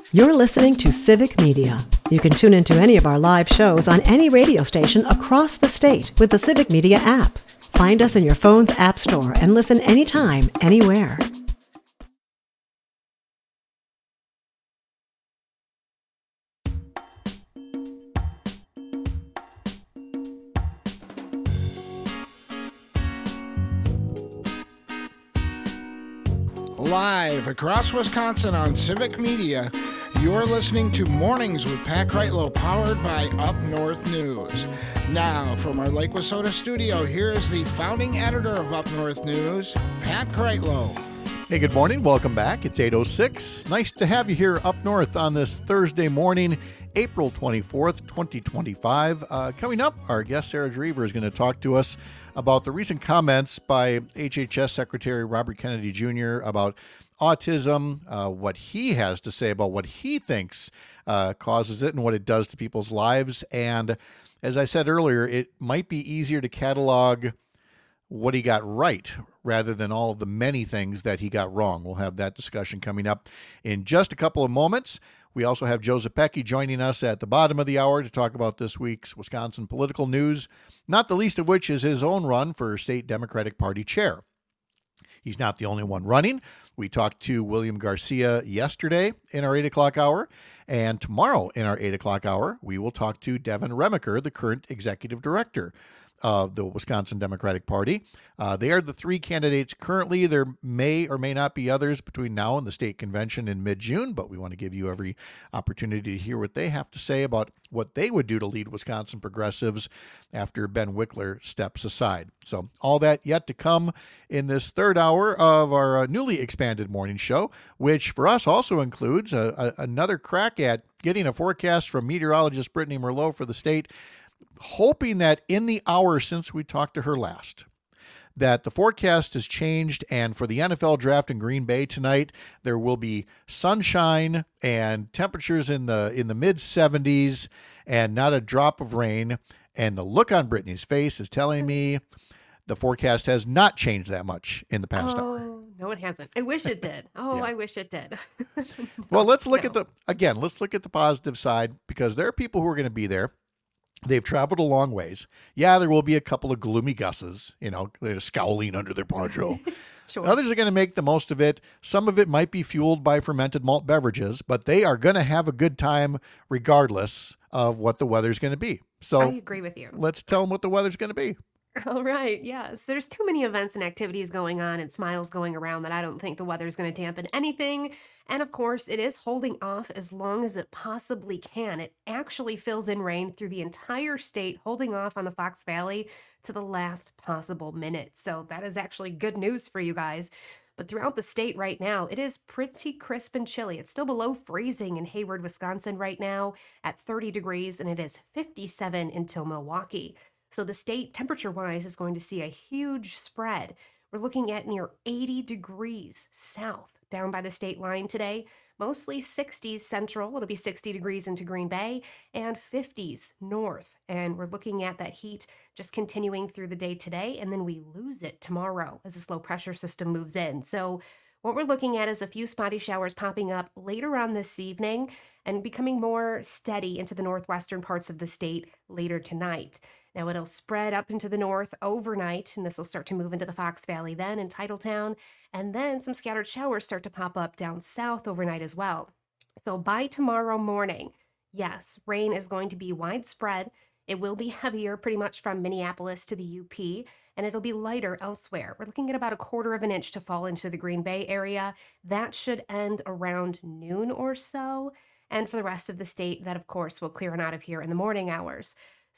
You're listening to Civic Media. You can tune into any of our live shows on any radio station across the state with the Civic Media app. Find us in your phone's app store and listen anytime, anywhere. Live across Wisconsin on Civic Media, you're listening to Mornings with Pat Kreitlow, powered by Up North News. Now, from our Lake Wissota studio, here is the founding editor of Up North News, Pat Kreitlow. Hey, good morning. Welcome back. It's 8:06. Nice to have you here up north on this Thursday morning, April 24th, 2025. Coming up, our guest Sarah Drever is going to talk to us about the recent comments by HHS Secretary Robert Kennedy Jr. about autism, what he has to say about what he thinks causes it and what it does to people's lives. And as I said earlier, it might be easier to catalog what he got right rather than all the many things that he got wrong. We'll have that discussion coming up in just a couple of moments. We also have Joe Zepecki joining us at the bottom of the hour to talk about this week's Wisconsin political news, not the least of which is his own run for state Democratic Party chair. He's not the only one running. We talked to William Garcia yesterday in our 8 o'clock hour, and tomorrow in our 8 o'clock hour, we will talk to Devin Remaker, the current executive director of the Wisconsin Democratic Party. They are the three candidates currently. There may or may not be others between now and the state convention in mid-June, but we want to give you every opportunity to hear what they have to say about what they would do to lead Wisconsin progressives after Ben Wickler steps aside. So all that yet to come in this third hour of our newly expanded morning show, which for us also includes another crack at getting a forecast from meteorologist Brittany Merlot for the state, hoping that in the hour since we talked to her last, that the forecast has changed, and for the NFL draft in Green Bay tonight, there will be sunshine and temperatures in the mid 70s and not a drop of rain. And the look on Brittany's face is telling me the forecast has not changed that much in the past hour. No, it hasn't. I wish it did. Oh, Yeah. I wish it did. Well, let's look at the positive side, because there are people who are going to be there. They've traveled a long ways. Yeah, there will be a couple of gloomy gusses, they're scowling under their poncho. Sure. Others are going to make the most of it. Some of it might be fueled by fermented malt beverages, but they are going to have a good time regardless of what the weather's going to be. So I agree with you. let's tell them what the weather's going to be. All right. Yes. There's too many events and activities going on and smiles going around that I don't think the weather's going to dampen anything. And of course, it is holding off as long as it possibly can. It actually fills in rain through the entire state, holding off on the Fox Valley to the last possible minute. So that is actually good news for you guys. But throughout the state right now, it is pretty crisp and chilly. It's still below freezing in Hayward, Wisconsin right now at 30 degrees, and it is 57 until Milwaukee. So the state, temperature-wise, is going to see a huge spread. We're looking at near 80 degrees south down by the state line today. Mostly 60s central. It'll be 60 degrees into Green Bay and 50s north. And we're looking at that heat just continuing through the day today, and then we lose it tomorrow as this low pressure system moves in. So what we're looking at is a few spotty showers popping up later on this evening and becoming more steady into the northwestern parts of the state later tonight. Now it'll spread up into the north overnight, and this will start to move into the Fox Valley then in Titletown, and then some scattered showers start to pop up down south overnight as well. So by tomorrow morning, yes, rain is going to be widespread. It will be heavier pretty much from Minneapolis to the UP, and it'll be lighter elsewhere. We're looking at about 1/4 of an inch to fall into the Green Bay area. That should end around noon or so. And for the rest of the state, that of course will clear on out of here in the morning hours.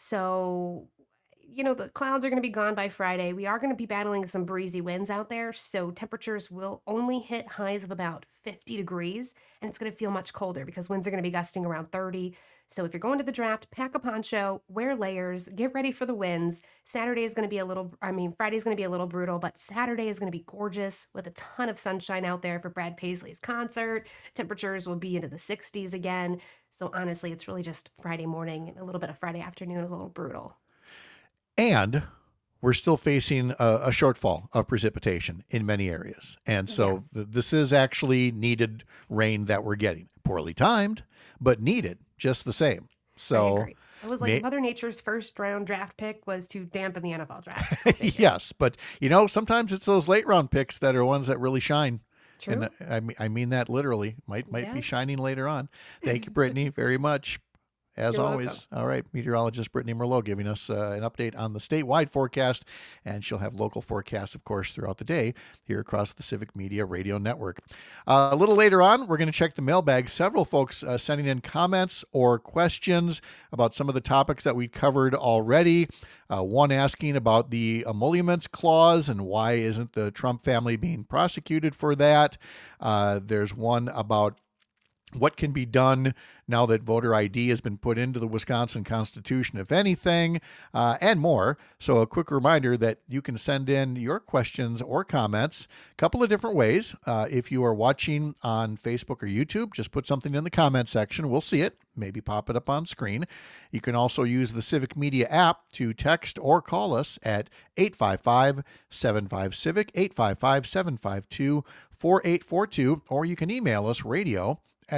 So, the clouds are going to be gone by Friday. We are going to be battling some breezy winds out there. So temperatures will only hit highs of about 50 degrees. And it's going to feel much colder because winds are going to be gusting around 30. So if you're going to the draft, pack a poncho, wear layers, get ready for the winds. Friday's going to be a little brutal, but Saturday is going to be gorgeous with a ton of sunshine out there for Brad Paisley's concert. Temperatures will be into the 60s again. So honestly, it's really just Friday morning, and a little bit of Friday afternoon is a little brutal. And we're still facing a shortfall of precipitation in many areas. And so Yes. this is actually needed rain that we're getting. Poorly timed, but needed just the same. I So, agree. It was like may, Mother Nature's first round draft pick was to dampen the NFL draft. Go figure. yes, but sometimes it's those late round picks that are ones that really shine. And True. I mean that literally. Might be Yeah. shining later on. Thank you, Brittany, very much. As You're always. welcome. All right, meteorologist Brittany Merlot giving us an update on the statewide forecast, and she'll have local forecasts, of course, throughout the day here across the Civic Media Radio Network. A little later on, we're going to check the mailbag. Several folks sending in comments or questions about some of the topics that we covered already. One asking about the emoluments clause and why isn't the Trump family being prosecuted for that. There's one about what can be done now that voter ID has been put into the Wisconsin Constitution, if anything, and more. So a quick reminder that you can send in your questions or comments a couple of different ways. If you are watching on Facebook or YouTube, just put something in the comment section. We'll see it. Maybe pop it up on screen. You can also use the Civic Media app to text or call us at 855-75-CIVIC, 855-752-4842, or you can email us radio@upnorthnewswi.com.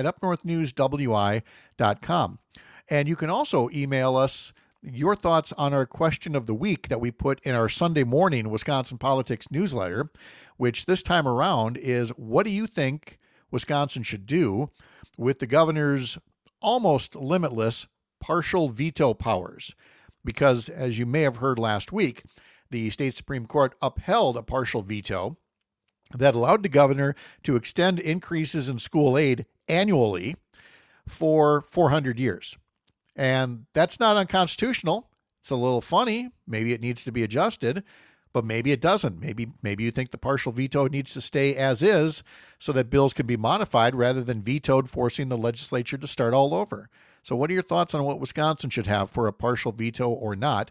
And you can also email us your thoughts on our question of the week that we put in our Sunday morning Wisconsin Politics newsletter, which this time around is, what do you think Wisconsin should do with the governor's almost limitless partial veto powers? Because as you may have heard last week, the state Supreme Court upheld a partial veto that allowed the governor to extend increases in school aid annually for 400 years. And that's not unconstitutional. It's a little funny. Maybe it needs to be adjusted, but maybe it doesn't. Maybe you think the partial veto needs to stay as is so that bills can be modified rather than vetoed, forcing the legislature to start all over. So what are your thoughts on what Wisconsin should have for a partial veto or not?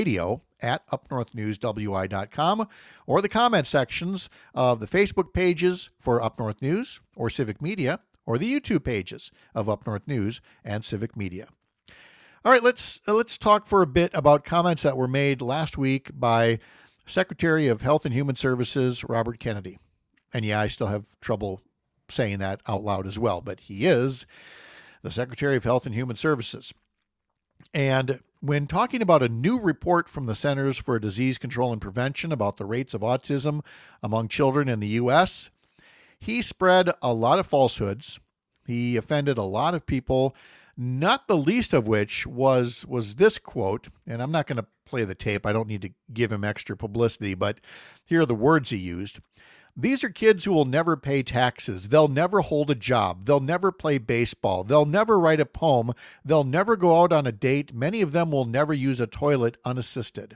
radio@upnorthnewswi.com, or the comment sections of the Facebook pages for Up North News or Civic Media, or the YouTube pages of Up North News and Civic Media. All right, let's talk for a bit about comments that were made last week by Secretary of Health and Human Services, Robert Kennedy. And yeah, I still have trouble saying that out loud as well, but he is the Secretary of Health and Human Services. And when talking about a new report from the Centers for Disease Control and Prevention about the rates of autism among children in the U.S., he spread a lot of falsehoods. He offended a lot of people, not the least of which was this quote, and I'm not going to play the tape. I don't need to give him extra publicity, but here are the words he used. "These are kids who will never pay taxes. They'll never hold a job. They'll never play baseball. They'll never write a poem. They'll never go out on a date. Many of them will never use a toilet unassisted."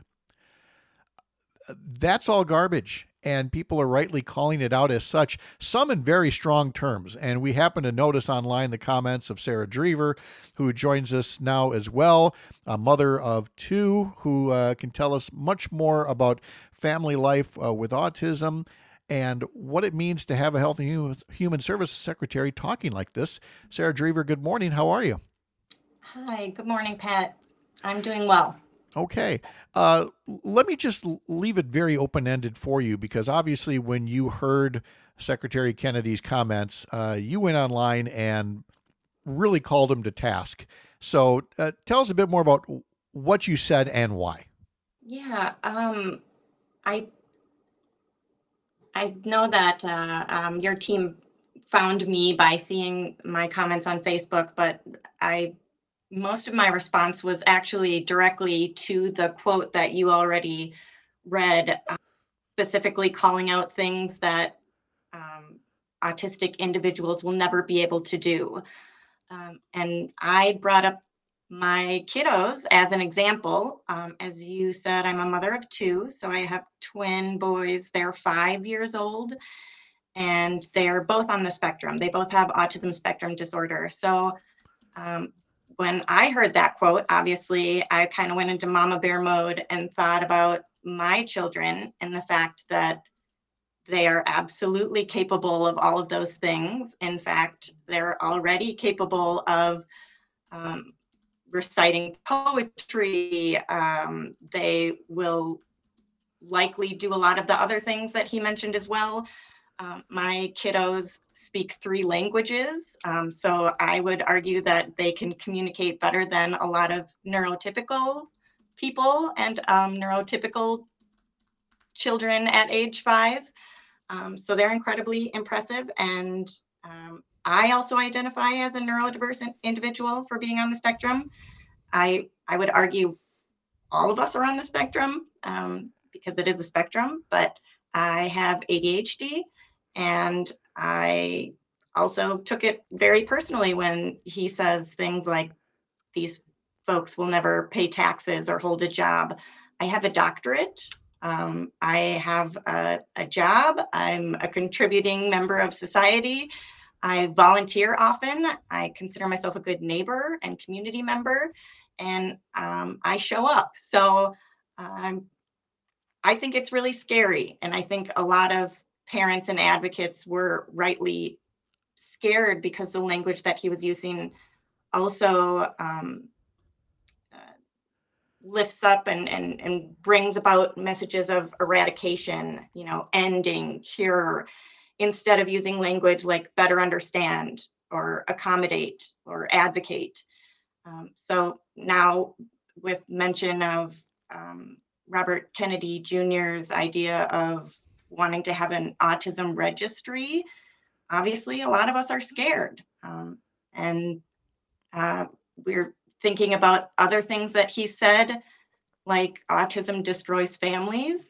That's all garbage, and people are rightly calling it out as such, some in very strong terms. And we happen to notice online the comments of Sarah Drever, who joins us now as well, a mother of two who can tell us much more about family life with autism and what it means to have a Health and Human Services Secretary talking like this. Sarah Drever, good morning. How are you? Hi, good morning, Pat. I'm doing well. Okay. Let me just leave it very open-ended for you, because obviously when you heard Secretary Kennedy's comments, you went online and really called him to task. So tell us a bit more about what you said and why. Yeah, I know that your team found me by seeing my comments on Facebook, but most of my response was actually directly to the quote that you already read, specifically calling out things that autistic individuals will never be able to do. And I brought up my kiddos as an example. As you said, I'm a mother of two, so I have twin boys. They're 5 years old, and they're both on the spectrum. They both have autism spectrum disorder. So when I heard that quote, obviously, I kind of went into mama bear mode and thought about my children and the fact that they are absolutely capable of all of those things. In fact, they're already capable of reciting poetry. They will likely do a lot of the other things that he mentioned as well. My kiddos speak 3 languages, so I would argue that they can communicate better than a lot of neurotypical people and neurotypical children at age 5. So they're incredibly impressive. And I also identify as a neurodiverse individual for being on the spectrum. I would argue all of us are on the spectrum because it is a spectrum, but I have ADHD, and I also took it very personally when he says things like, these folks will never pay taxes or hold a job. I have a doctorate. I have a job. I'm a contributing member of society. I volunteer often. I consider myself a good neighbor and community member, and I show up. So I think it's really scary. And I think a lot of parents and advocates were rightly scared because the language that he was using also lifts up and brings about messages of eradication, ending, cure, instead of using language like better understand or accommodate or advocate. So now with mention of Robert Kennedy Jr.'s idea of wanting to have an autism registry, obviously a lot of us are scared. And we're thinking about other things that he said, like autism destroys families.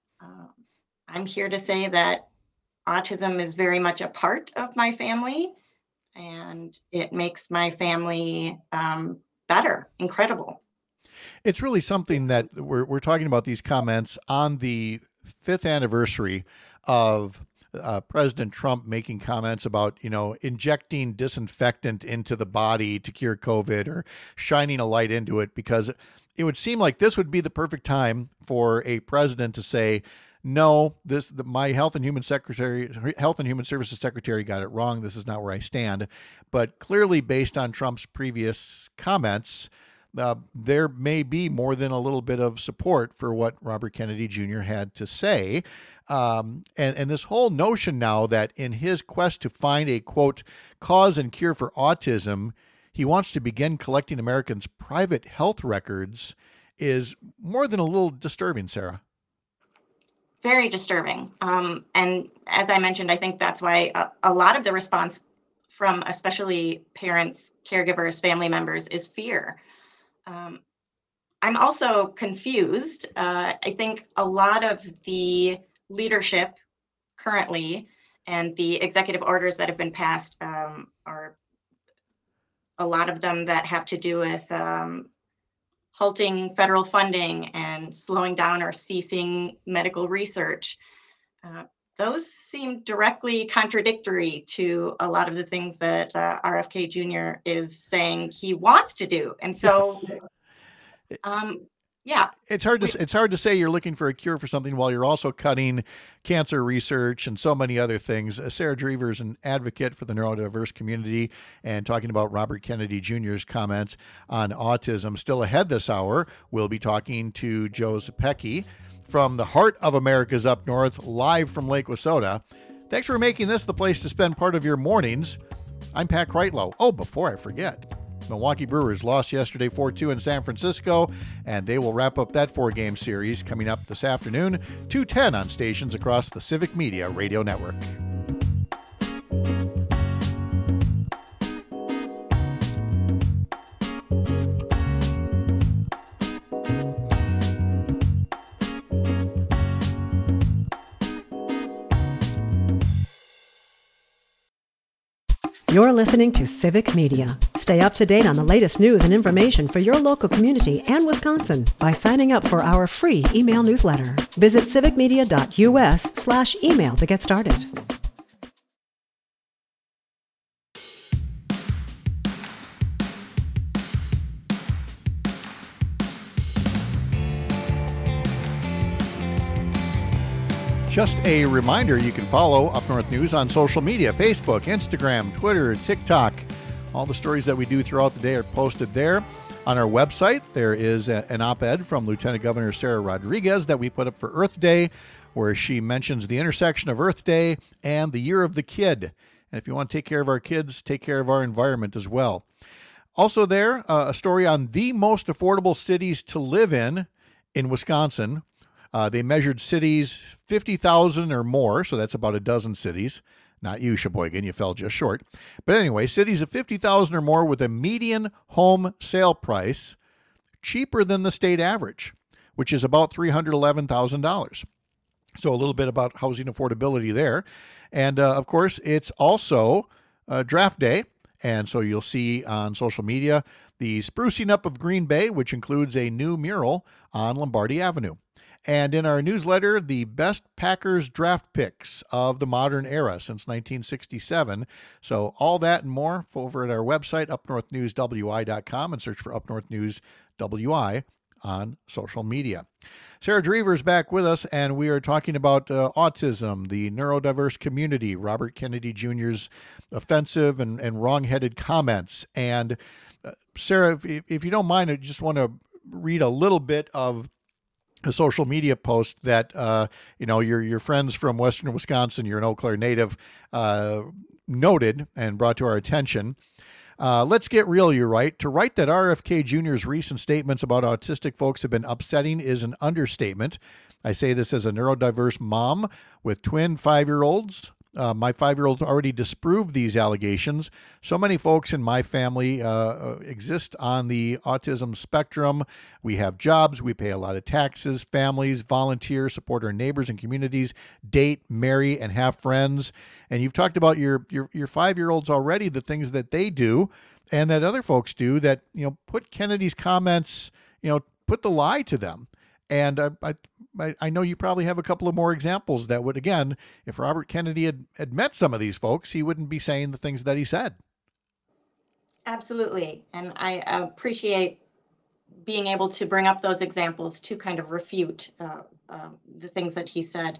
I'm here to say that autism is very much a part of my family, and it makes my family better, incredible. It's really something that we're talking about these comments on the 5th anniversary of President Trump making comments about, injecting disinfectant into the body to cure COVID or shining a light into it, because it would seem like this would be the perfect time for a president to say, no, my Health and Human Services Secretary got it wrong. This is not where I stand. But clearly, based on Trump's previous comments, there may be more than a little bit of support for what Robert Kennedy Jr. had to say. And this whole notion now that in his quest to find a, quote, cause and cure for autism, he wants to begin collecting Americans' private health records is more than a little disturbing, Sarah. Very disturbing. And as I mentioned, I think that's why a lot of the response from especially parents, caregivers, family members is fear. I'm also confused. I think a lot of the leadership currently and the executive orders that have been passed are a lot of them that have to do with halting federal funding and slowing down or ceasing medical research. Those seem directly contradictory to a lot of the things that RFK Jr. is saying he wants to do. And so, yeah. It's hard to say you're looking for a cure for something while you're also cutting cancer research and so many other things. Sarah Drever is an advocate for the neurodiverse community and talking about Robert Kennedy Jr.'s comments on autism. Still ahead this hour, we'll be talking to Joe Zepecki from the heart of America's Up North, live from Lake Wissota. Thanks for making this the place to spend part of your mornings. I'm Pat Kreitlow. Oh, before I forget, Milwaukee Brewers lost yesterday 4-2 in San Francisco, and they will wrap up that 4-game series coming up this afternoon, 2:10 on stations across the Civic Media Radio Network. You're listening to Civic Media. Stay up to date on the latest news and information for your local community and Wisconsin by signing up for our free email newsletter. Visit civicmedia.us/email to get started. Just a reminder, you can follow Up North News on social media, Facebook, Instagram, Twitter, TikTok. All the stories that we do throughout the day are posted there. On our website, there is an op-ed from Lieutenant Governor Sarah Rodriguez that we put up for Earth Day, where she mentions the intersection of Earth Day and the Year of the Kid. And if you want to take care of our kids, take care of our environment as well. Also there, a story on the most affordable cities to live in Wisconsin. They measured cities 50,000 or more, so that's about a dozen cities. Not you, Sheboygan, you fell just short. But anyway, cities of 50,000 or more with a median home sale price cheaper than the state average, which is about $311,000. So a little bit about housing affordability there. And of course, it's also draft day. And so you'll see on social media the sprucing up of Green Bay, which includes a new mural on Lombardi Avenue. And in our newsletter, the best Packers draft picks of the modern era since 1967. So all that and more over at our website, upnorthnewswi.com, and search for Up North News WI on social media. Sarah Drever is back with us, and we are talking about autism, the neurodiverse community, Robert Kennedy Jr.'s offensive and wrong-headed comments. And Sarah, if you don't mind, I just want to read a little bit of a social media post that your friends from Western Wisconsin, you're an Eau Claire native, noted and brought to our attention. Let's get real, you write. To write that RFK Jr.'s recent statements about autistic folks have been upsetting is an understatement. I say this as a neurodiverse mom with twin 5-year-olds. My 5-year-old already disproved these allegations. So many folks in my family exist on the autism spectrum. We have jobs, we pay a lot of taxes, families, volunteer, support our neighbors and communities, date, marry, and have friends. And you've talked about your 5-year-olds already, the things that they do and that other folks do that, put Kennedy's comments, put the lie to them. And I know you probably have a couple of more examples that would, again, if Robert Kennedy had met some of these folks, he wouldn't be saying the things that he said. Absolutely. And I appreciate being able to bring up those examples to kind of refute the things that he said.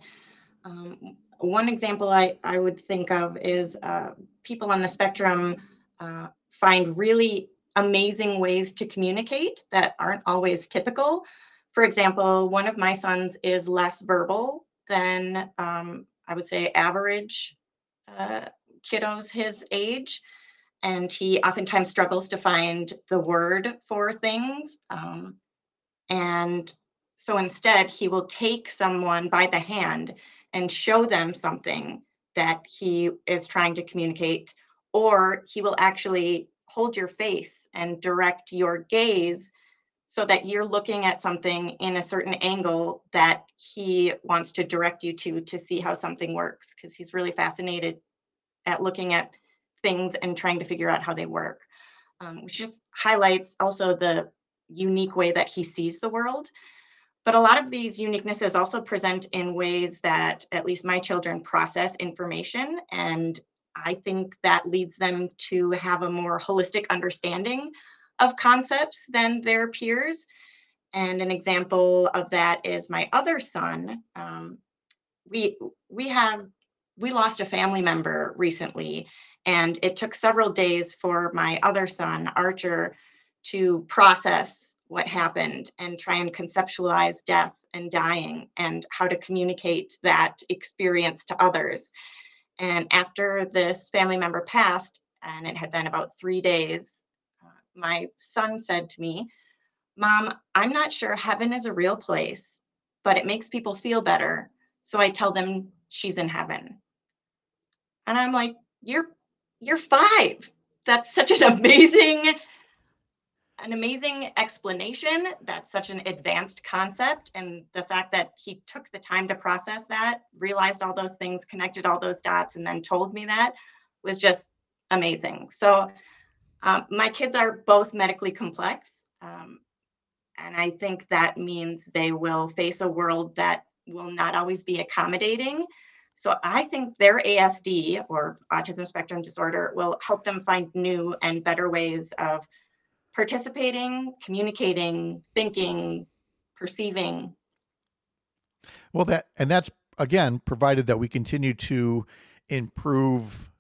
One example I would think of is people on the spectrum find really amazing ways to communicate that aren't always typical. For example, one of my sons is less verbal than I would say average kiddos his age, and he oftentimes struggles to find the word for things. And so instead, he will take someone by the hand and show them something that he is trying to communicate, or he will actually hold your face and direct your gaze so that you're looking at something in a certain angle that he wants to direct you to see how something works, because he's really fascinated at looking at things and trying to figure out how they work, which just highlights also the unique way that he sees the world. But a lot of these uniquenesses also present in ways that at least my children process information, and I think that leads them to have a more holistic understanding of concepts than their peers. And an example of that is my other son. We lost a family member recently, and it took several days for my other son, Archer, to process what happened and try and conceptualize death and dying and how to communicate that experience to others. And after this family member passed, and it had been about 3 days, my son said to me, "Mom, I'm not sure heaven is a real place, but it makes people feel better. So I tell them she's in heaven." And I'm like, you're 5. That's such an amazing explanation. That's such an advanced concept. And the fact that he took the time to process that, realized all those things, connected all those dots, and then told me that was just amazing. So my kids are both medically complex, and I think that means they will face a world that will not always be accommodating. So I think their ASD, or autism spectrum disorder, will help them find new and better ways of participating, communicating, thinking, perceiving. Well, that's again provided that we continue to improve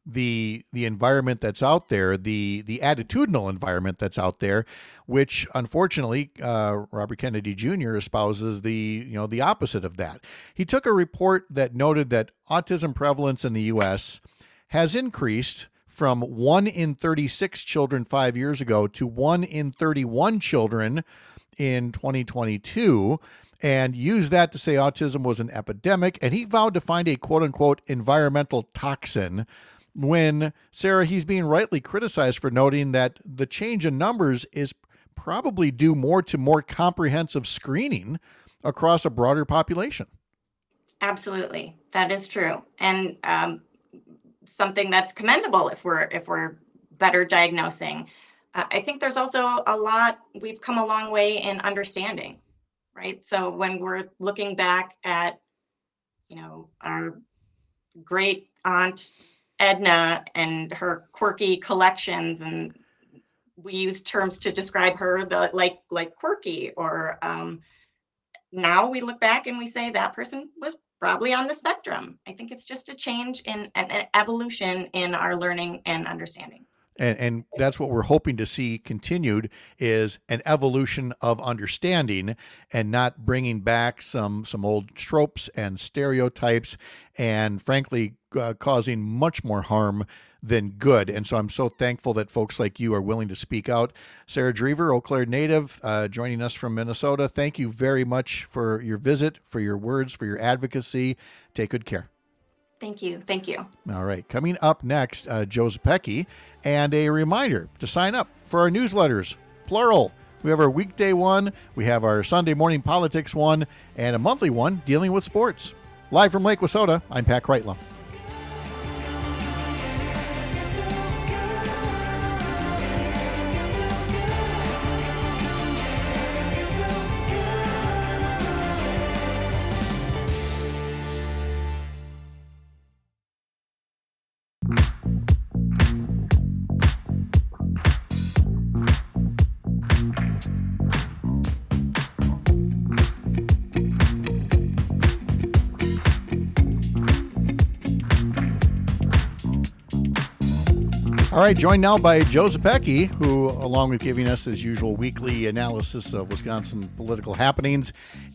the environment that's out there, the attitudinal environment that's out there, which unfortunately Robert Kennedy Jr. espouses the opposite of that. He took a report that noted that autism prevalence in the U.S. has increased from 1 in 36 children 5 years ago to 1 in 31 children in 2022, and used that to say autism was an epidemic. And he vowed to find a quote-unquote environmental toxin when, Sarah, he's being rightly criticized for noting that the change in numbers is probably due more to more comprehensive screening across a broader population. Absolutely. That is true. And something that's commendable if we're better diagnosing. I think there's also we've come a long way in understanding, right? So when we're looking back at, our great aunt Edna and her quirky collections, and we use terms to describe her, like quirky, or now we look back and we say that person was probably on the spectrum. I think it's just a change in an evolution in our learning and understanding. And that's what we're hoping to see continued, is an evolution of understanding, and not bringing back some old tropes and stereotypes, and frankly causing much more harm than good. And so I'm so thankful that folks like you are willing to speak out. Sarah Drever, Eau Claire native, joining us from Minnesota. Thank you very much for your visit, for your words, for your advocacy. Take good care. Thank you. Thank you. All right. Coming up next, Joe Zepecki, and a reminder to sign up for our newsletters, plural. We have our weekday one, we have our Sunday morning politics one, and a monthly one dealing with sports. Live from Lake Wissota, I'm Pat Kreitlow. All right, joined now by Joe Zepecki, who, along with giving us his usual weekly analysis of Wisconsin political happenings,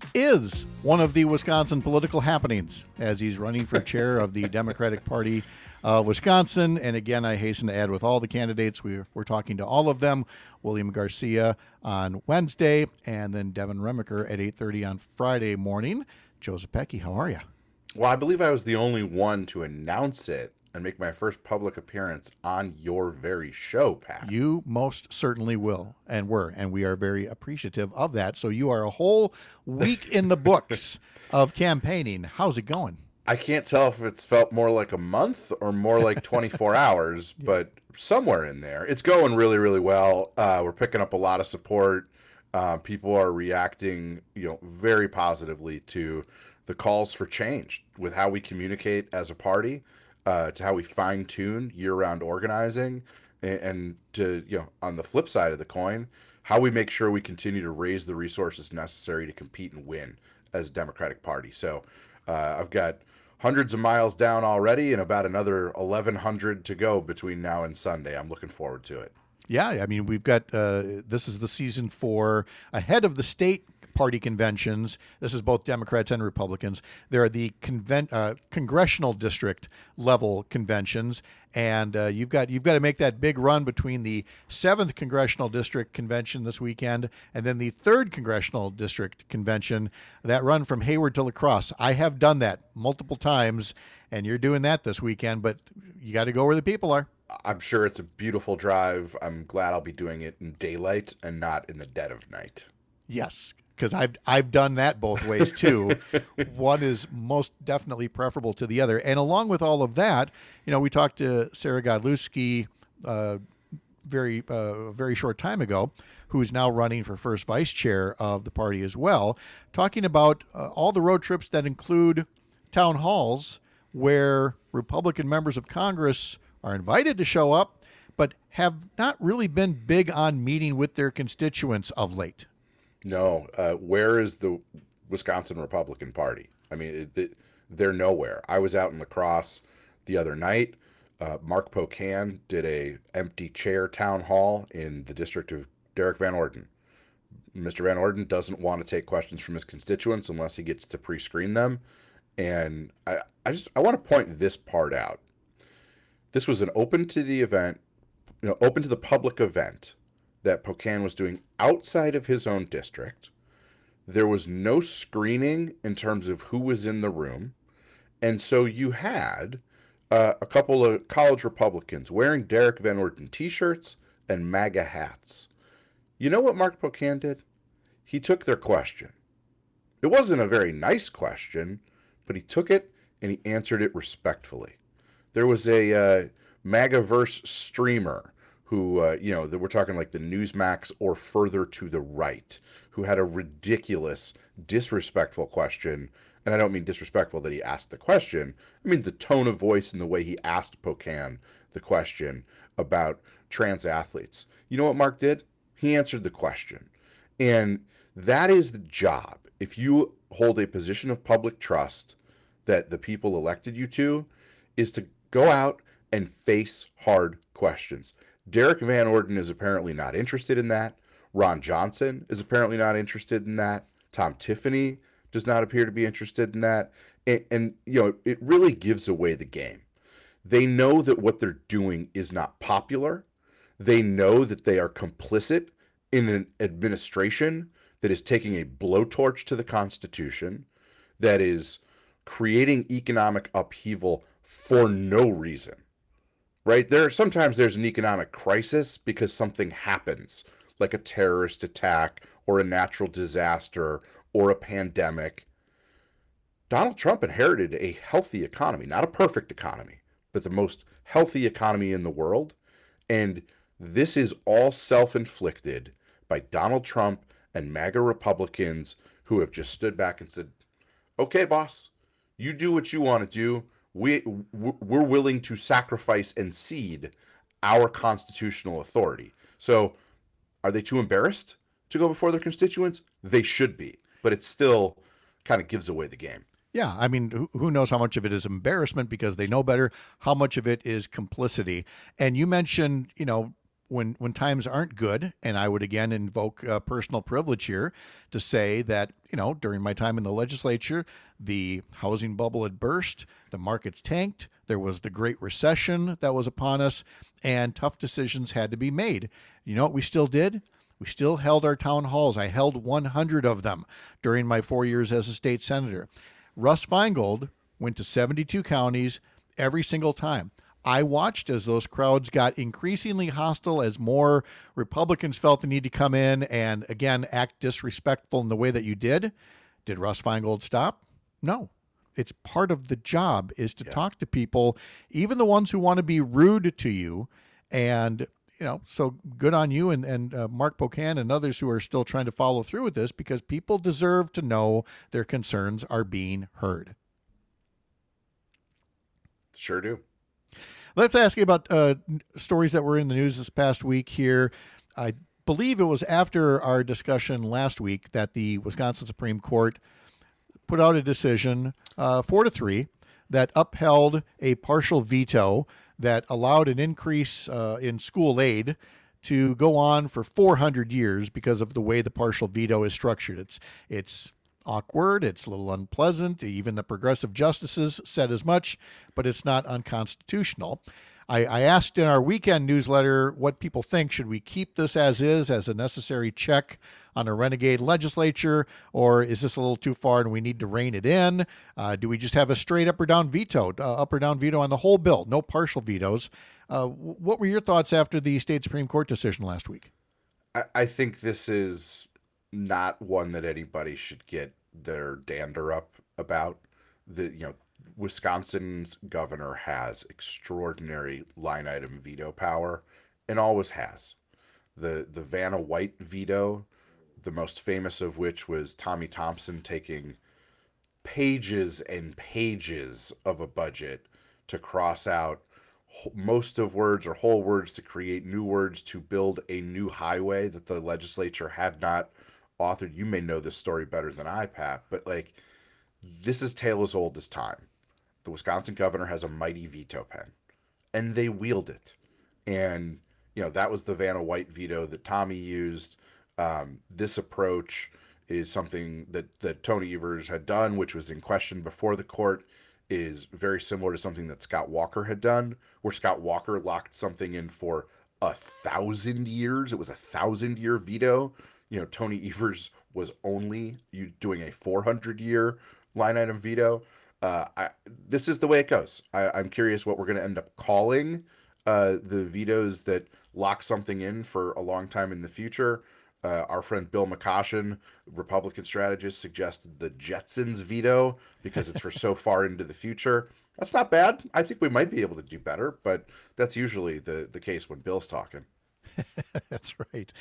is one of the Wisconsin political happenings, as he's running for chair of the Democratic Party of Wisconsin. And again, I hasten to add, with all the candidates, we're talking to all of them. William Garcia on Wednesday, and then Devin Remaker at 8:30 on Friday morning. Joe Zepecki, how are you? Well, I believe I was the only one to announce it and make my first public appearance on your very show, Pat. You most certainly will, and we are very appreciative of that. So you are a whole week in the books of campaigning. How's it going? I can't tell if it's felt more like a month or more like 24 hours, but somewhere in there. It's going really, really well. We're picking up a lot of support. People are reacting, very positively to the calls for change with how we communicate as a party. To how we fine-tune year-round organizing, and to, on the flip side of the coin, how we make sure we continue to raise the resources necessary to compete and win as a Democratic Party. So I've got hundreds of miles down already and about another 1,100 to go between now and Sunday. I'm looking forward to it. Yeah, I mean, we've got, this is the season for, ahead of the state party conventions. This is both Democrats and Republicans. There are the congressional district level conventions, and you've got to make that big run between the 7th congressional district convention this weekend and then the 3rd congressional district convention. That run from Hayward to La Crosse. I have done that multiple times, and you're doing that this weekend. But you got to go where the people are. I'm sure it's a beautiful drive. I'm glad I'll be doing it in daylight and not in the dead of night. Yes, because I've done that both ways too. One is most definitely preferable to the other. And along with all of that, we talked to Sarah Godlewski very short time ago, who's now running for first vice chair of the party as well, talking about all the road trips that include town halls where Republican members of Congress are invited to show up, but have not really been big on meeting with their constituents of late. No. Where is the Wisconsin Republican Party? I mean, they're nowhere. I was out in La Crosse the other night. Mark Pocan did a empty chair town hall in the district of Derek Van Orden. Mr. Van Orden doesn't want to take questions from his constituents unless he gets to pre-screen them. And I want to point this part out. This was an open to the public event that Pocan was doing outside of his own district. There was no screening in terms of who was in the room. And so you had a couple of college Republicans wearing Derek Van Orden t-shirts and MAGA hats. You know what Mark Pocan did? He took their question. It wasn't a very nice question, but he took it and he answered it respectfully. There was a MAGAverse streamer who, we're talking like the Newsmax or further to the right, who had a ridiculous, disrespectful question. And I don't mean disrespectful that he asked the question. I mean the tone of voice and the way he asked Pocan the question about trans athletes. You know what Mark did? He answered the question. And that is the job. If you hold a position of public trust that the people elected you to, is to go out and face hard questions. Derek Van Orden is apparently not interested in that. Ron Johnson is apparently not interested in that. Tom Tiffany does not appear to be interested in that. And it really gives away the game. They know that what they're doing is not popular. They know that they are complicit in an administration that is taking a blowtorch to the Constitution, that is creating economic upheaval for no reason. Right? Sometimes there's an economic crisis because something happens, like a terrorist attack or a natural disaster or a pandemic. Donald Trump inherited a healthy economy, not a perfect economy, but the most healthy economy in the world. And this is all self-inflicted by Donald Trump and MAGA Republicans who have just stood back and said, okay, boss, you do what you want to do. We're willing to sacrifice and cede our constitutional authority. So are they too embarrassed to go before their constituents? They should be, but it still kind of gives away the game. Yeah, I mean, who knows how much of it is embarrassment because they know better, how much of it is complicity. And you mentioned, when times aren't good, and I would again invoke personal privilege here to say that, during my time in the legislature, the housing bubble had burst, the markets tanked, there was the Great Recession that was upon us, and tough decisions had to be made. You know what we still did? We still held our town halls. I held 100 of them during my 4 years as a state senator. Russ Feingold went to 72 counties every single time. I watched as those crowds got increasingly hostile as more Republicans felt the need to come in and, again, act disrespectful in the way that you did. Did Russ Feingold stop? No. It's part of the job is to talk to people, even the ones who want to be rude to you. And, so good on you and Mark Pocan and others who are still trying to follow through with this because people deserve to know their concerns are being heard. Sure do. Let's ask you about stories that were in the news this past week here. I believe it was after our discussion last week that the Wisconsin Supreme Court put out a decision 4-3 that upheld a partial veto that allowed an increase in school aid to go on for 400 years because of the way the partial veto is structured. It's awkward, it's a little unpleasant. Even the progressive justices said as much, but it's not unconstitutional. I asked in our weekend newsletter what people think. Should we keep this as is, as a necessary check on a renegade legislature, or is this a little too far and we need to rein it in? Do we just have a straight up or down veto on the whole bill, no partial vetoes? What were your thoughts after the state Supreme Court decision last week? I think this is not one that anybody should get their dander up about. Wisconsin's governor has extraordinary line item veto power and always has. The Vanna White veto, the most famous of which was Tommy Thompson taking pages and pages of a budget to cross out most of words or whole words to create new words to build a new highway that the legislature had not authored. You may know this story better than I, Pat, but this is tale as old as time. The Wisconsin governor has a mighty veto pen, and they wield it. And, that was the Vanna White veto that Tommy used. This approach is something that Tony Evers had done, which was in question before the court, is very similar to something that Scott Walker had done, where Scott Walker locked something in for 1,000 years. It was a 1,000-year veto. Tony Evers was only doing a 400-year line item veto. This is the way it goes. I'm curious what we're going to end up calling the vetoes that lock something in for a long time in the future. Our friend Bill McCoshen, Republican strategist, suggested the Jetsons veto because it's for so far into the future. That's not bad. I think we might be able to do better, but that's usually the case when Bill's talking. That's right.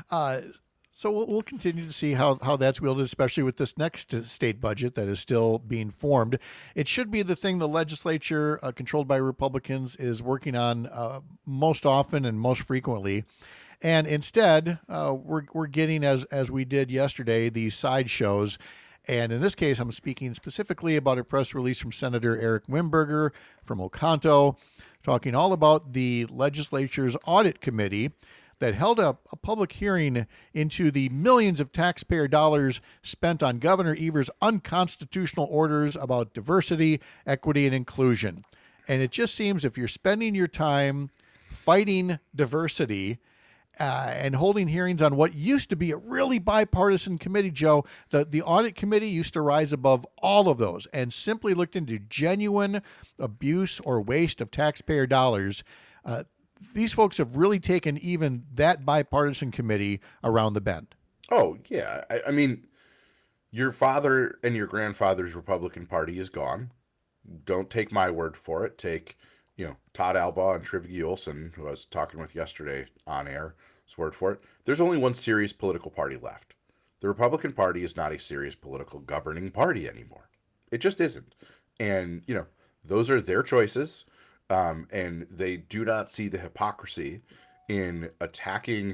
So we'll continue to see how that's wielded, especially with this next state budget that is still being formed. It should be the thing the legislature, controlled by Republicans, is working on most often and most frequently. And instead, we're getting, as we did yesterday, these sideshows. And in this case, I'm speaking specifically about a press release from Senator Eric Wimberger from Oconto, talking all about the legislature's audit committee that held up a public hearing into the millions of taxpayer dollars spent on Governor Evers' unconstitutional orders about diversity, equity, and inclusion. And it just seems if you're spending your time fighting diversity and holding hearings on what used to be a really bipartisan committee, Joe, the audit committee used to rise above all of those and simply looked into genuine abuse or waste of taxpayer dollars. These folks have really taken even that bipartisan committee around the bend. Oh, yeah. I mean, your father and your grandfather's Republican Party is gone. Don't take my word for it. Take, Todd Albaugh and Trivia Olson, who I was talking with yesterday on air, his word for it. There's only one serious political party left. The Republican Party is not a serious political governing party anymore. It just isn't. And, those are their choices. And they do not see the hypocrisy in attacking,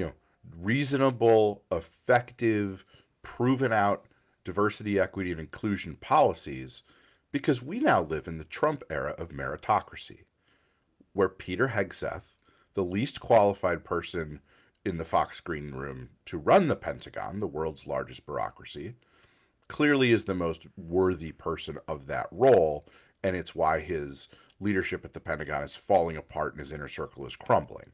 reasonable, effective, proven out diversity, equity, and inclusion policies, because we now live in the Trump era of meritocracy, where Peter Hegseth, the least qualified person in the Fox green room to run the Pentagon, the world's largest bureaucracy, clearly is the most worthy person of that role, and it's why his leadership at the Pentagon is falling apart and his inner circle is crumbling.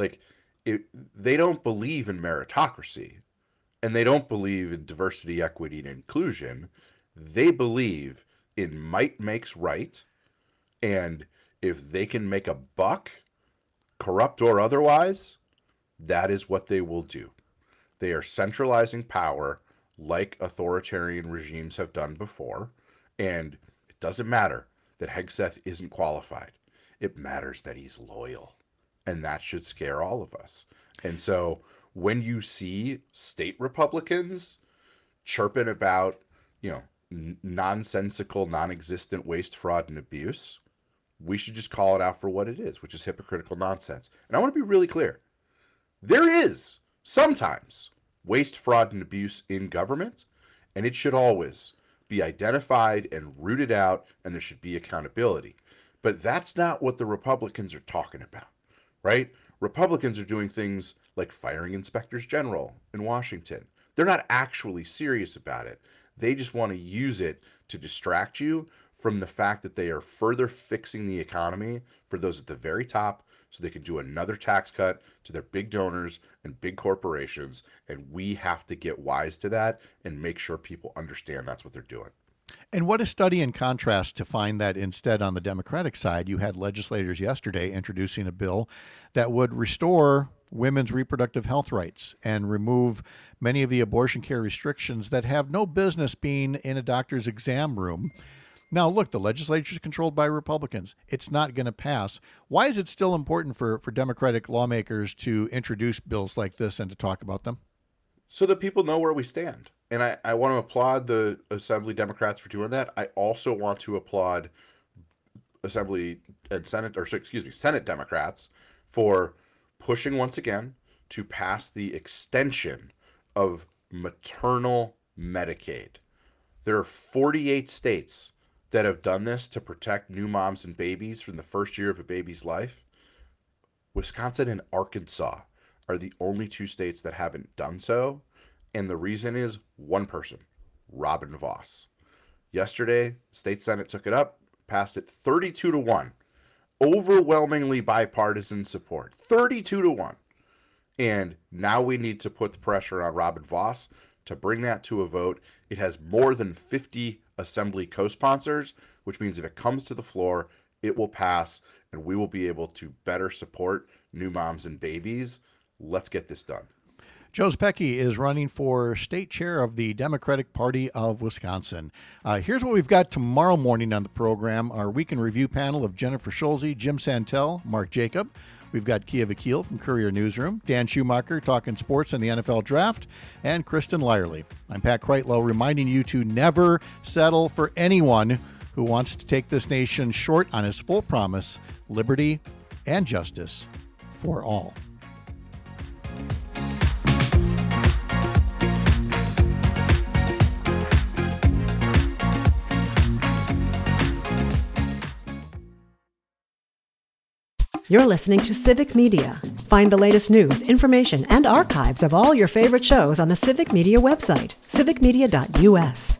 They don't believe in meritocracy, and they don't believe in diversity, equity, and inclusion. They believe in might makes right, and if they can make a buck, corrupt or otherwise, that is what they will do. They are centralizing power like authoritarian regimes have done before, and it doesn't matter that Hegseth isn't qualified. It matters that he's loyal, and that should scare all of us. And so when you see state Republicans chirping about, nonsensical, non-existent waste, fraud, and abuse, we should just call it out for what it is, which is hypocritical nonsense. And I want to be really clear. There is sometimes waste, fraud, and abuse in government, and it should always be identified and rooted out, and there should be accountability. But that's not what the Republicans are talking about, right? Republicans are doing things like firing inspectors general in Washington. They're not actually serious about it. They just want to use it to distract you from the fact that they are further fixing the economy for those at the very top so they can do another tax cut to their big donors and big corporations. And we have to get wise to that and make sure people understand that's what they're doing. And what a study in contrast to find that instead on the Democratic side, you had legislators yesterday introducing a bill that would restore women's reproductive health rights and remove many of the abortion care restrictions that have no business being in a doctor's exam room. Now, look, the legislature is controlled by Republicans. It's not going to pass. Why is it still important for Democratic lawmakers to introduce bills like this and to talk about them? So that people know where we stand. And I want to applaud the Assembly Democrats for doing that. I also want to applaud Senate Democrats for pushing once again to pass the extension of maternal Medicaid. There are 48 states that have done this to protect new moms and babies from the first year of a baby's life. Wisconsin and Arkansas are the only two states that haven't done so. And the reason is one person, Robin Vos. Yesterday, State Senate took it up, passed it 32-1. Overwhelmingly bipartisan support. 32-1. And now we need to put the pressure on Robin Vos to bring that to a vote. It has more than 50 Assembly co-sponsors, which means if it comes to the floor, it will pass, and we will be able to better support new moms and babies. Let's get this done. Joe Zepecki is running for state chair of the Democratic Party of Wisconsin. Here's what we've got tomorrow morning on the program. Our Week in Review panel of Jennifer Schulze, Jim Santel, Mark Jacob. We've got Kia Vakil from Courier Newsroom, Dan Schumacher talking sports and the NFL draft, and Kristen Lyerly. I'm Pat Kreitlow reminding you to never settle for anyone who wants to take this nation short on his full promise, liberty and justice for all. You're listening to Civic Media. Find the latest news, information, and archives of all your favorite shows on the Civic Media website, civicmedia.us.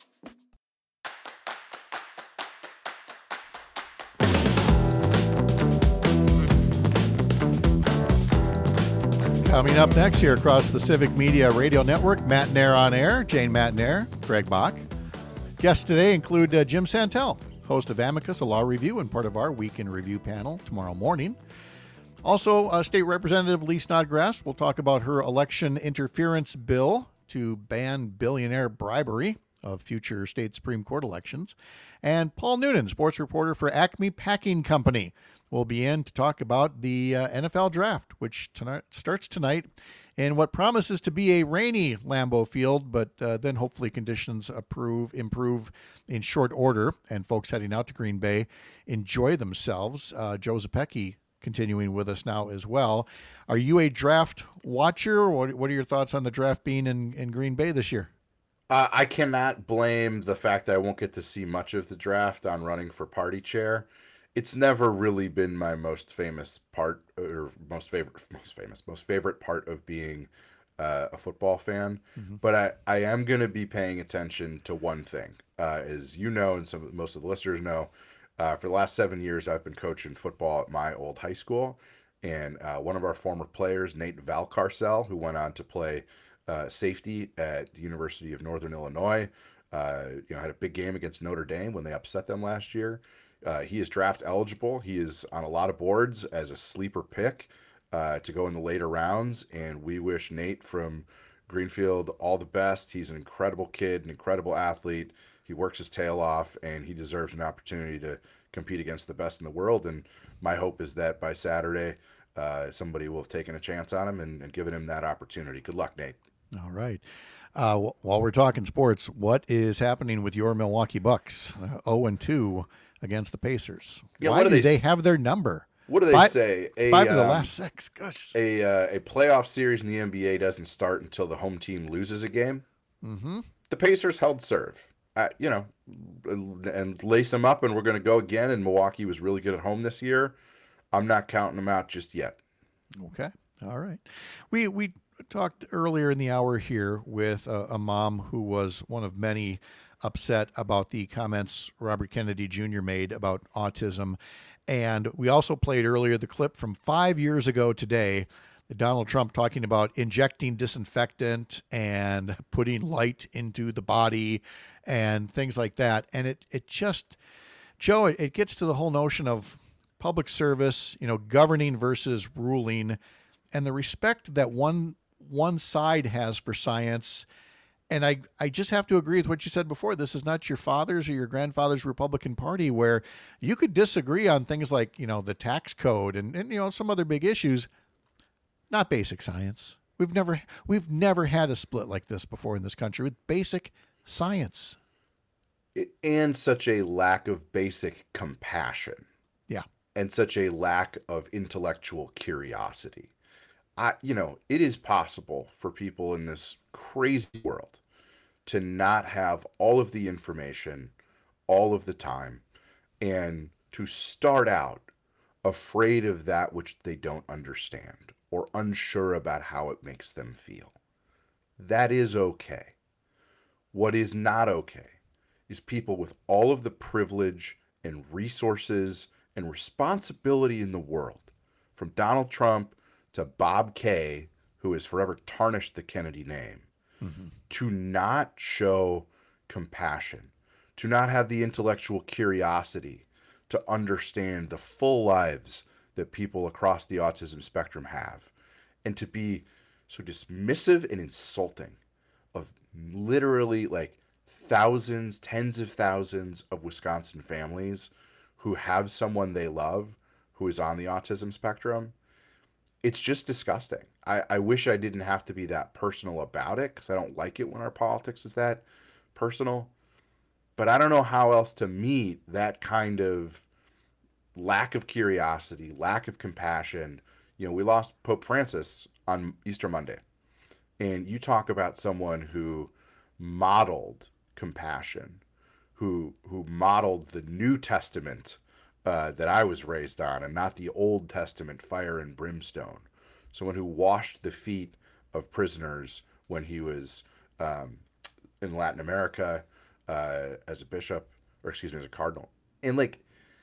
Coming up next here across the Civic Media Radio Network, Matt Nair on air, Jane Matt Nair, Greg Bach. Guests today include Jim Santel, host of Amicus, a law review, and part of our Week in Review panel tomorrow morning. Also, State Representative Lee Snodgrass will talk about her election interference bill to ban billionaire bribery of future state Supreme Court elections. And Paul Noonan, sports reporter for Acme Packing Company, will be in to talk about the NFL draft, which starts tonight in what promises to be a rainy Lambeau Field, but then hopefully conditions improve in short order, and folks heading out to Green Bay enjoy themselves. Joe Zepecki continuing with us now as well. Are you a draft watcher? What are your thoughts on the draft being in Green Bay this year? I cannot blame the fact that I won't get to see much of the draft on running for party chair. It's never really been my most favorite part of being a football fan. Mm-hmm. But I am going to be paying attention to one thing. As you know, and most of the listeners know, for the last 7 years, I've been coaching football at my old high school. And one of our former players, Nate Valcarcel, who went on to play safety at the University of Northern Illinois, had a big game against Notre Dame when they upset them last year. He is draft eligible. He is on a lot of boards as a sleeper pick to go in the later rounds. And we wish Nate from Greenfield all the best. He's an incredible kid, an incredible athlete. He works his tail off, and he deserves an opportunity to compete against the best in the world. And my hope is that by Saturday, somebody will have taken a chance on him and given him that opportunity. Good luck, Nate. All right. While we're talking sports, what is happening with your Milwaukee Bucks? 0-2 against the Pacers. Yeah, why do they have their number? What do they say? Five of the last six. Gosh. A playoff series in the NBA doesn't start until the home team loses a game. Mm-hmm. The Pacers held serve. And lace them up, and we're going to go again. And Milwaukee was really good at home this year. I'm not counting them out just yet. Okay. All right. We talked earlier in the hour here with a mom who was one of many upset about the comments Robert Kennedy Jr. made about autism. And we also played earlier the clip from 5 years ago today, Donald Trump talking about injecting disinfectant and putting light into the body and things like that. And it just, Joe, it gets to the whole notion of public service, governing versus ruling, and the respect that one side has for science. And I just have to agree with what you said before. This is not your father's or your grandfather's Republican Party, where you could disagree on things like, the tax code and some other big issues. Not basic science. We've never had a split like this before in this country with basic science. And such a lack of basic compassion. Yeah. And such a lack of intellectual curiosity. It is possible for people in this crazy world to not have all of the information, all of the time, and to start out afraid of that which they don't understand or unsure about how it makes them feel. That is okay. What is not okay is people with all of the privilege and resources and responsibility in the world, from Donald Trump to Bob Kay, who has forever tarnished the Kennedy name, to not show compassion, to not have the intellectual curiosity to understand the full lives that people across the autism spectrum have, and to be so dismissive and insulting of literally like thousands, tens of thousands of Wisconsin families who have someone they love who is on the autism spectrum. It's just disgusting. I wish I didn't have to be that personal about it, because I don't like it when our politics is that personal. But I don't know how else to meet that kind of lack of curiosity, lack of compassion. You know, we lost Pope Francis on Easter Monday. And you talk about someone who modeled compassion, who modeled the New Testament that I was raised on, and not the Old Testament fire and brimstone. Someone who washed the feet of prisoners when he was in Latin America as a bishop, or excuse me, as a cardinal. And like,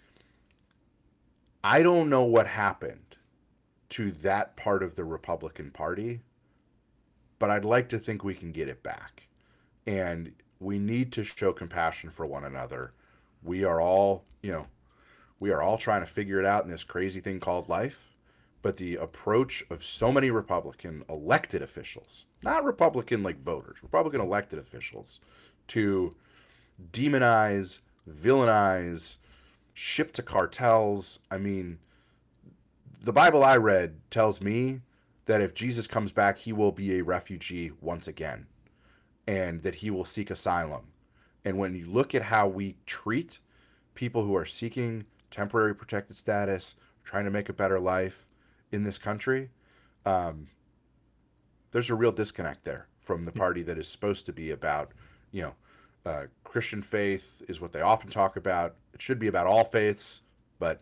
I don't know what happened to that part of the Republican Party, but I'd like to think we can get it back. And we need to show compassion for one another. We are all, we are all trying to figure it out in this crazy thing called life. But the approach of so many Republican elected officials, not Republican like voters, Republican elected officials, to demonize, villainize, ship to cartels. I mean, the Bible I read tells me that if Jesus comes back, he will be a refugee once again, and that he will seek asylum. And when you look at how we treat people who are seeking temporary protected status, trying to make a better life in this country, there's a real disconnect there from the party that is supposed to be about, Christian faith is what they often talk about. It should be about all faiths, but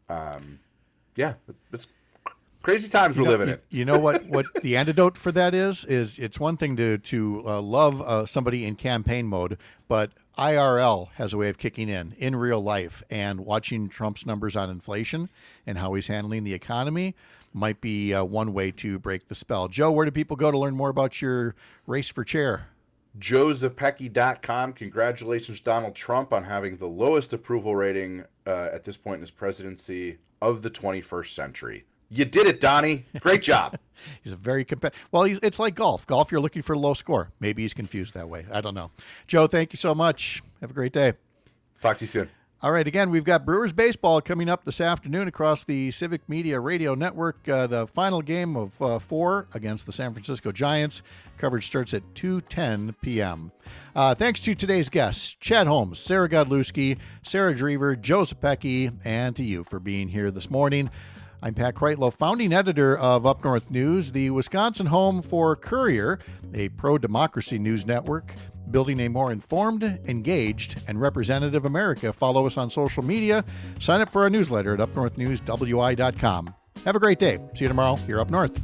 it's crazy times we're living in. You know what the antidote for that is it's one thing to love somebody in campaign mode, but IRL has a way of kicking in real life, and watching Trump's numbers on inflation and how he's handling the economy might be one way to break the spell. Joe, where do people go to learn more about your race for chair? JoeZapecki.com. Congratulations, Donald Trump, on having the lowest approval rating at this point in his presidency of the 21st century. You did it, Donnie. Great job. He's a very competitive. Well, it's like golf. Golf, you're looking for a low score. Maybe he's confused that way. I don't know. Joe, thank you so much. Have a great day. Talk to you soon. All right. Again, we've got Brewers baseball coming up this afternoon across the Civic Media Radio Network. The final game of 4 against the San Francisco Giants. Coverage starts at 2:10 p.m. Thanks to today's guests, Chad Holmes, Sarah Godlewski, Sarah Drever, Joe Zapecki, and to you for being here this morning. I'm Pat Kreitlow, founding editor of Up North News, the Wisconsin home for Courier, a pro-democracy news network, building a more informed, engaged, and representative America. Follow us on social media. Sign up for our newsletter at upnorthnewswi.com. Have a great day. See you tomorrow here up north.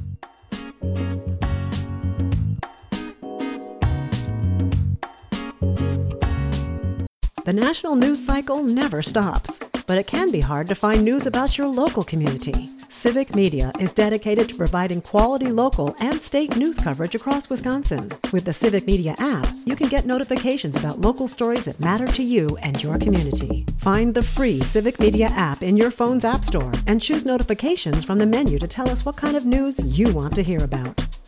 The national news cycle never stops, but it can be hard to find news about your local community. Civic Media is dedicated to providing quality local and state news coverage across Wisconsin. With the Civic Media app, you can get notifications about local stories that matter to you and your community. Find the free Civic Media app in your phone's app store and choose notifications from the menu to tell us what kind of news you want to hear about.